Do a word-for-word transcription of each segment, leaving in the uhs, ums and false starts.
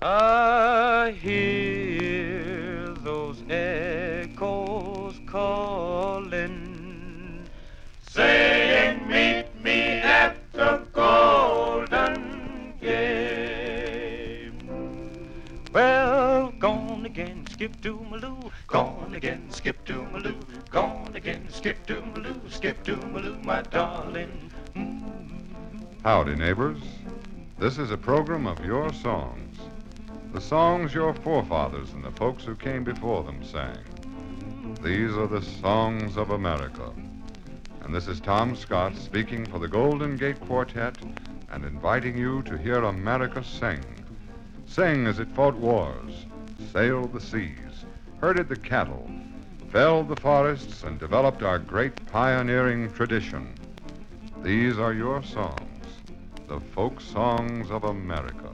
I hear those echoes calling, saying, meet me at the Golden Gate. Well, gone again, skip to Maloo, gone again, skip to Maloo, gone again, skip to Maloo, skip to Maloo, my darling. Howdy, neighbors. This is a program of your songs. The songs your forefathers and the folks who came before them sang. These are the songs of America. And this is Tom Scott speaking for the Golden Gate Quartet and inviting you to hear America sing. Sing as it fought wars, sailed the seas, herded the cattle, felled the forests, and developed our great pioneering tradition. These are your songs, the folk songs of America.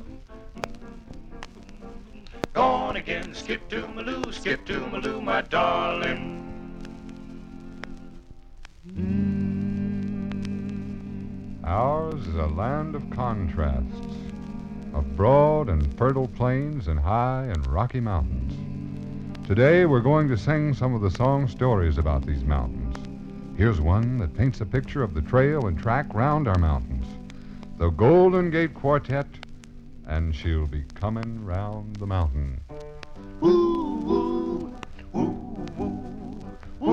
Gone again, skip to Maloo, skip to Maloo, my darling. Ours is a land of contrasts, of broad and fertile plains and high and rocky mountains. Today we're going to sing some of the song stories about these mountains. Here's one that paints a picture of the trail and track round our mountains. The Golden Gate Quartet, and she'll be coming round the mountain. Ooh, ooh, ooh, ooh,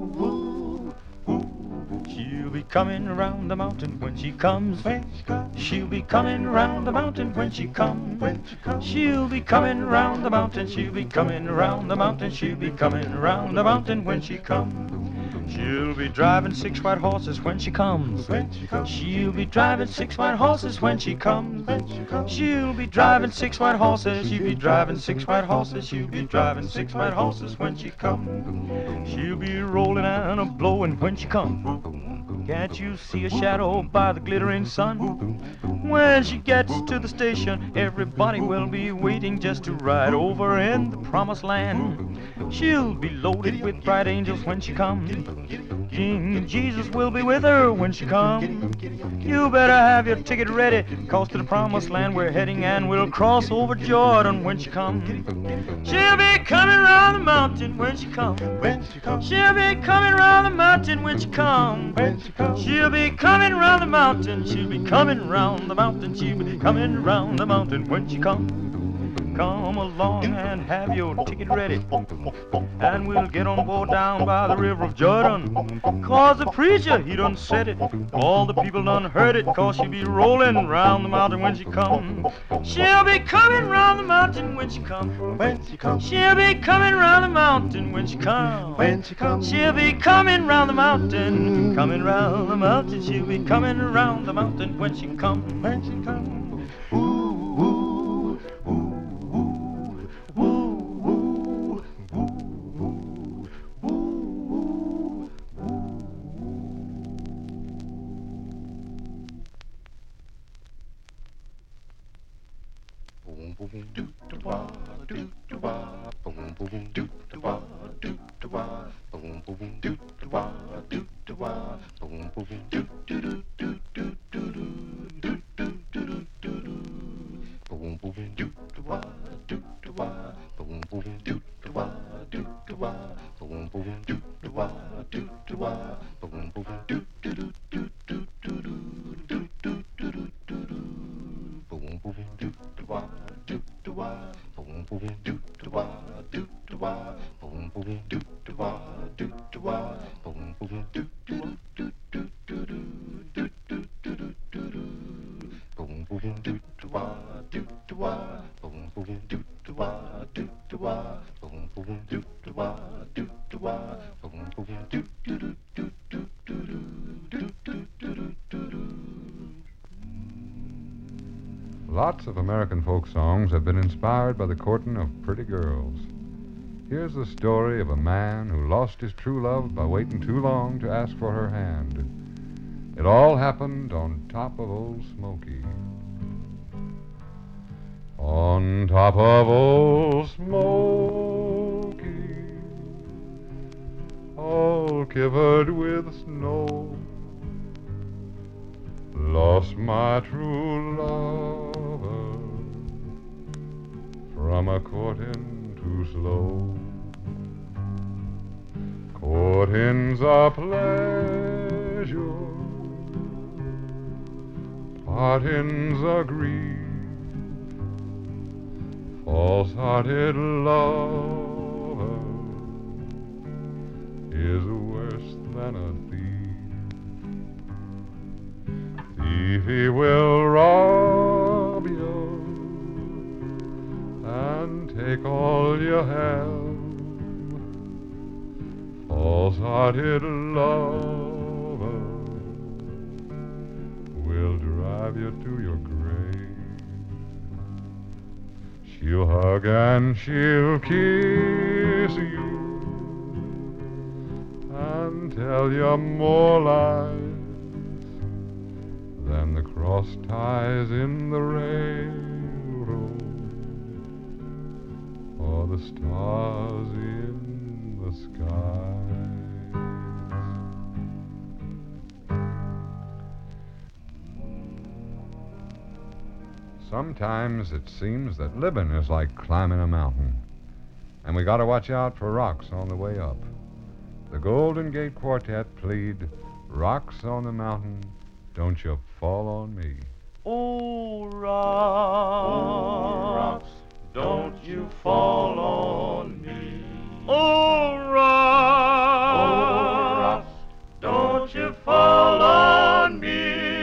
ooh, ooh. She'll be coming around the mountain when she comes. When she comes. She'll be coming around the mountain when she comes. When she comes. She'll be coming around the mountain. She'll be coming around the mountain. She'll be coming around the mountain when she comes. She'll be driving six white horses when she comes. When she comes. She'll be driving six white horses when she comes. When she comes. She'll be driving six white horses. She'll be driving six white horses. She'll be driving six white horses when she comes. She'll be rolling and a blowing when she comes. Can't you see a shadow by the glittering sun? When she gets to the station, everybody will be waiting just to ride over in the promised land. She'll be loaded with bright angels when she comes. King Jesus will be with her when she comes. You better have your ticket ready, 'cause to the promised land we're heading, and we'll cross over Jordan when she comes. She'll be coming around the mountain when she comes. She'll be coming around the mountain when she comes. She'll be coming around the mountain. She'll be coming around the mountain. She'll be coming around the mountain when she comes. Come along and have your ticket ready, and we'll get on board down by the river of Jordan. 'Cause the preacher, he done said it, all the people done heard it, 'cause she'll be rolling round the mountain when she comes. She'll be coming round the mountain when she comes. When she comes. She'll be coming round the mountain when she comes. When she comes. She'll be coming round the mountain, coming round the mountain. She'll be coming around the mountain when she comes. When she comes. Ooh, ooh. Lots of American folk songs have been inspired by the courting of pretty girls. Here's the story of a man who lost his true love by waiting too long to ask for her hand. It all happened on top of Old Smoky. On top of Old Smoky, all covered with snow, lost my true lover a courting too slow. Courting's a pleasure, parting's a grief. False-hearted lover is worse than a thief. Thief, he will rob you and take all you have. False-hearted lover will drive you to your grave. She'll hug and she'll kiss you and tell you more lies than the cross ties in the railroad or the stars in the skies. Sometimes it seems that living is like climbing a mountain, and we gotta watch out for rocks on the way up. The Golden Gate Quartet plead, rocks on the mountain, don't you fall on me. Oh, rocks, Oh, rocks, don't you fall on me. oh, rocks, Oh, rocks, don't you fall on me.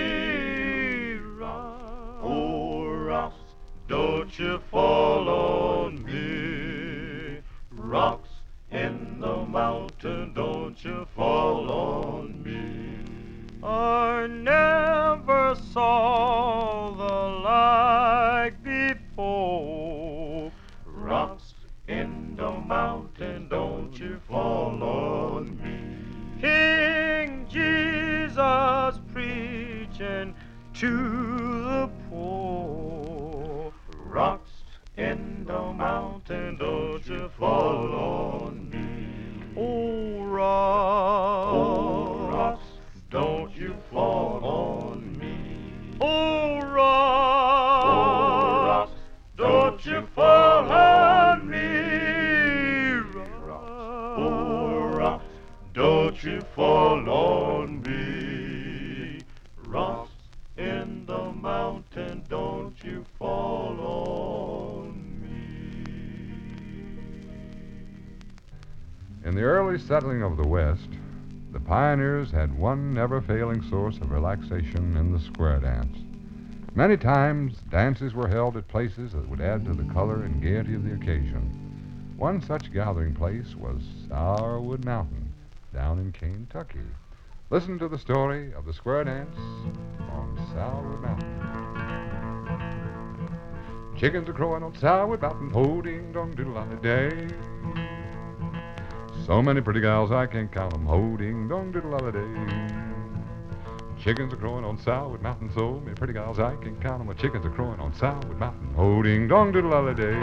rocks, Oh, rocks, don't you fall on me. Rocks in the mountain, don't you fall on me. I never saw the like before. Rocks in the mountain, don't you fall on me. King Jesus preaching to the poor. Rocks in the mountain, don't you fall on me. Oh, rocks, Oh, rocks, don't you fall on me. oh, rocks, Oh, rocks, don't you fall on me. rocks, Oh, rocks, don't you fall on me. Rocks in the mountain, don't you fall on me. In the early settling of the West, the pioneers had one never-failing source of relaxation in the square dance. Many times, dances were held at places that would add to the color and gaiety of the occasion. One such gathering place was Sourwood Mountain, down in Kentucky. Listen to the story of the square dance on Sourwood Mountain. Chickens are crowing on Sourwood Mountain, ho-ding-dong, diddle-lolly-day. So many pretty gals I can't count 'em, ho-ding-dong, diddle-lolly-day. Chickens are crowing on Sourwood Mountain, so many pretty gals I can't count 'em. Chickens are crowing on Sourwood Mountain, ho-ding-dong, diddle-lolly-day.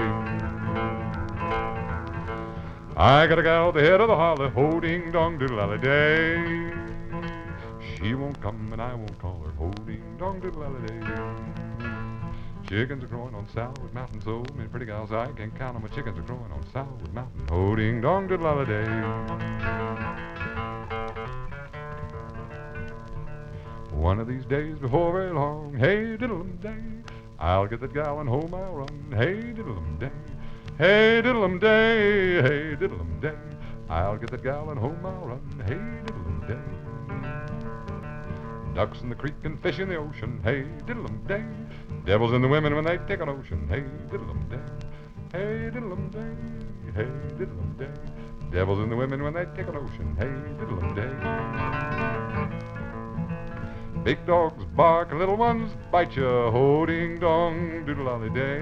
I got a gal at the head of the holler, ho-ding-dong, diddle-lolly-day. She won't come and I won't call her, ho-ding-dong, diddle-lolly-day. Chickens are crowing on Sourwood Mountain, so many pretty gals I can't count 'em. My chickens are crowing on Sourwood Mountain, ho-ding-dong, diddle-lolly-day. One of these days before very long, hey diddle-um-day, I'll get that gal and home I'll run, hey diddle-um-day. Hey diddle-um-day, hey diddle-um-day, I'll get that gal and home I'll run, hey diddle-um-day. Ducks in the creek and fish in the ocean, hey diddle-um-day. Devils in the women when they take an ocean, hey diddle-um-day. Hey diddle-um-day, hey diddle-um-day. Devils in the women when they take an ocean, hey diddle-um-day. Big dogs bark and little ones bite you, ho-ding-dong, doodle-lolly-day.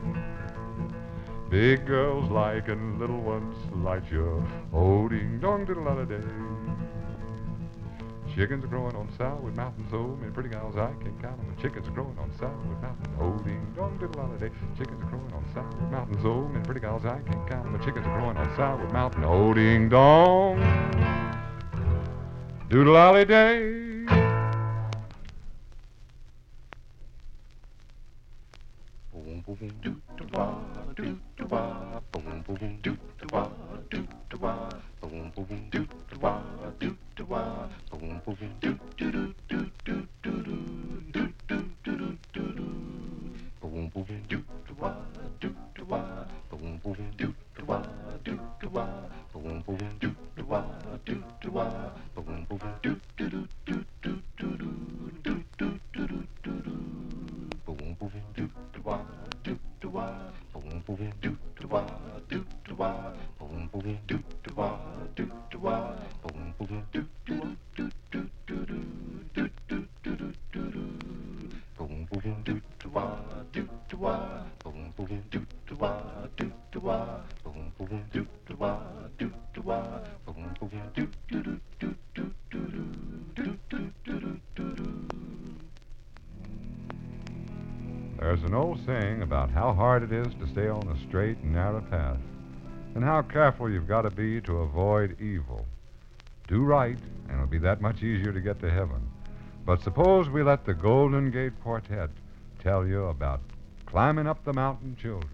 Big girls like and little ones like you, ho-ding-dong, doodle-lolly-day. Chickens are growing on Sourwood Mountain, so many pretty gals I can't count 'em. Chickens are growing on Sourwood Mountain, ho-ding-dong, doodle-lolly-day. Chickens are growing on Sourwood Mountain, so many pretty gals I can't count 'em. Chickens are growing on Sourwood Mountain, ho-ding-dong, doodle-lolly-day. Boom, boom, do do wah, do do wah, boom, boom, do do wah, do do wah, boom, boom, do do wah, do do wah, boom, boom, do do do do do do do do do do do do. Boom, boom, do do wah, do do wah, boom, boom, do do wah, do do wah, boom, boom, do do wah, do do wah, boom, boom, do do do do do do do do do do do do. Boom, boom, do do wah, do do wah, boom, boom, do do wah, do do wah, boom, boom, do do wah, do do wah, boom, boom, do do do do do do do do do do do do. Boom, boom, do do wah, do do wah, boom, boom, do do wah, do do wah, boom, boom, do do wah, do do wah, boom, boom, do do do do do do do do do do do do. There's an old saying about how hard it is to stay on the straight and narrow path, and how careful you've got to be to avoid evil. Do right, and it'll be that much easier to get to heaven. But suppose we let the Golden Gate Quartet tell you about climbing up the mountain children.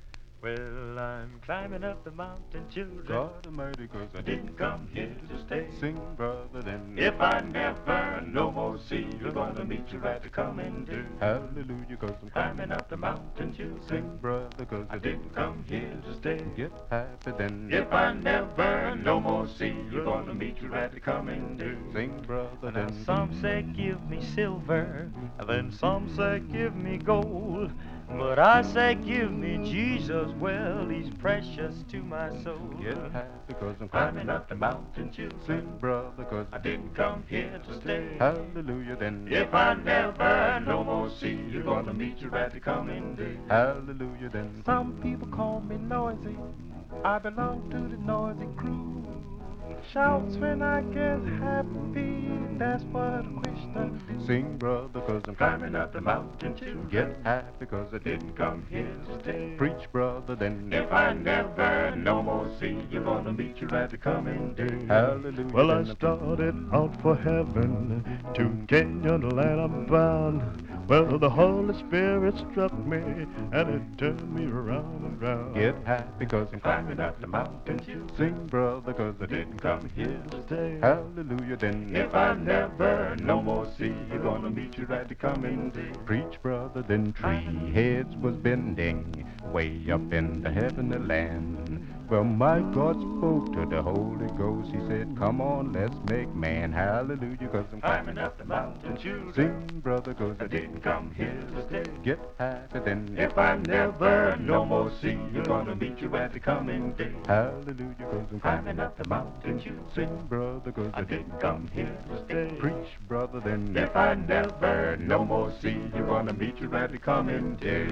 Well, I'm climbing up the mountain, children. God Almighty, 'cause I didn't come here to stay. Sing, brother, then. If I never no more see you, gonna meet you at the coming day. Hallelujah, 'cause I'm Climbing up the mountain, children. Sing, brother, 'cause I didn't come here to stay. Get happy then. If I never no more see you, gonna meet you at the coming day. Sing, brother, Now then. some say give me silver, then some say give me gold. But I say give me Jesus, well, he's precious to my soul. Get happy, 'cause I'm Climbing up the mountain, children. Sing, brother, 'cause I didn't come here to stay. Hallelujah then. If I never no more see you, gonna meet you at the coming day. Hallelujah then. Some people call me noisy. I belong to the noisy crew. Shouts when I get happy, that's what a question. Sing, brother, 'cause I'm Climbing up the mountain, children. Get happy, 'cause I Didn't come here to stay. Preach, brother, then. If I never no more see you, gonna meet you at the coming day. Hallelujah. Well, I then. started out for heaven, to Kenya, the land I'm bound. Well, the Holy Spirit struck me, and it turned me around and round. Get happy, 'cause I'm Climbing up the mountain, children. Sing, brother, 'cause I Didn't come here to stay. Hallelujah then. If I never no more see you, gonna meet you at the coming day. Preach, brother, then three heads was bending way up in the heavenly land. Well, my God spoke to the Holy Ghost. He said, come on, let's make man. Hallelujah, 'cause I'm Climbing up the mountain, children. Sing, brother, 'cause I didn't come here to stay. Get happy then. If I never no more see you, gonna meet you at the coming day. Hallelujah, 'cause I'm Climbing up the mountain, children. Sing, brother, 'cause I didn't come here to stay. Preach, brother, then. If I never no more see you, gonna meet you at the coming day.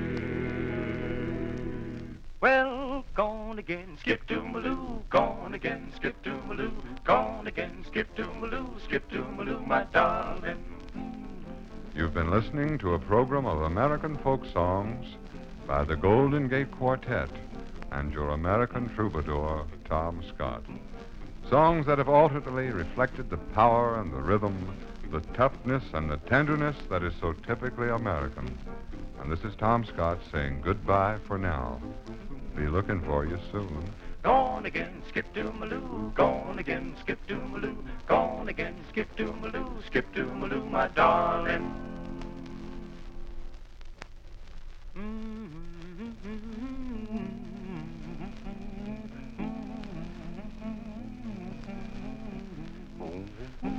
Well, gone again, skip to Maloo, gone again, skip to Maloo, gone again, skip to Maloo, skip to Maloo, my darling. You've been listening to a program of American folk songs by the Golden Gate Quartet and your American troubadour, Tom Scott. Songs that have alternately reflected the power and the rhythm, the toughness and the tenderness that is so typically American. And this is Tom Scott saying goodbye for now. Be looking for you soon. Gone again, skip to Maloo, gone again, skip to Maloo, gone again, skip to Maloo, skip to Maloo, my darling. Mm-hmm.